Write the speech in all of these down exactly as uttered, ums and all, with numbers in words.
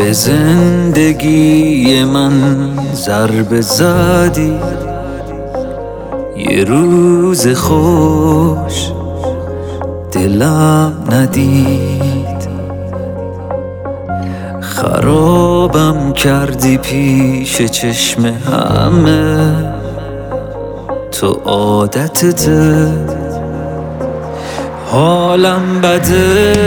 به زندگی من ضربه زدی، یه روز خوش دلم ندید، خرابم کردی پیش چشم همه، تو عادتته حالم بده.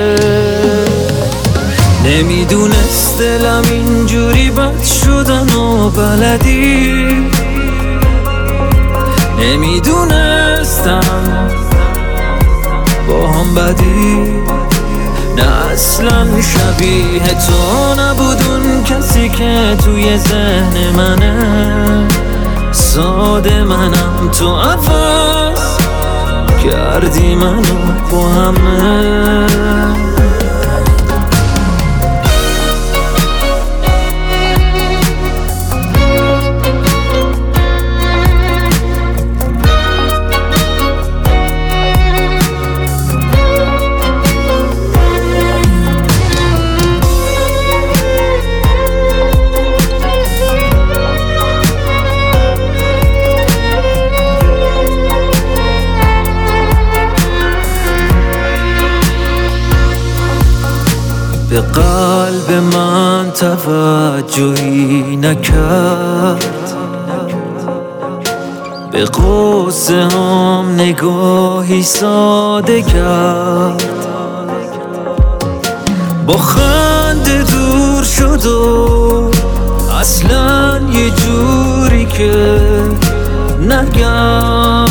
نمیدونست دلم اینجوری بد شدن و بلدی، نمیدونستم با هم بدی، نه اصلا شبیه تو نبود اون کسی که توی ذهن منه، ساده منم تو عوض کردی منو با همه. به قلب من توجهی نکرد، به قصه هم نگاهی ساده کرد، با خنده دور شد و اصلا یه جوری که نگم،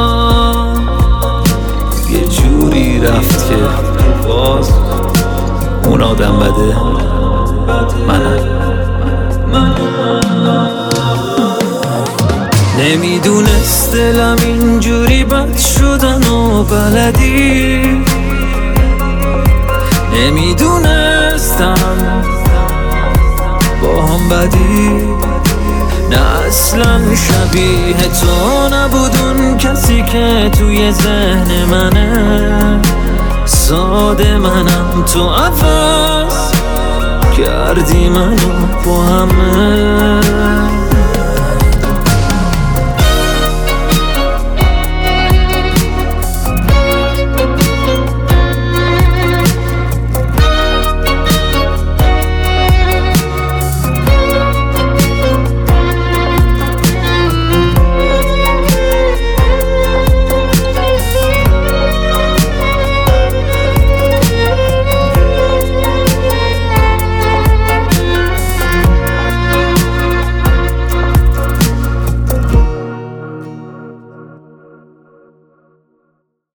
یه جوری رفت که باز اون آدم بده منم. نمیدونست دلم اینجوری بد شدن و بلدی، نمیدونستم با هم بدی، نه اصلا شبیه تو نبود اون کسی که توی ذهن منه، ساده منم تو عوض کردی منو با همه.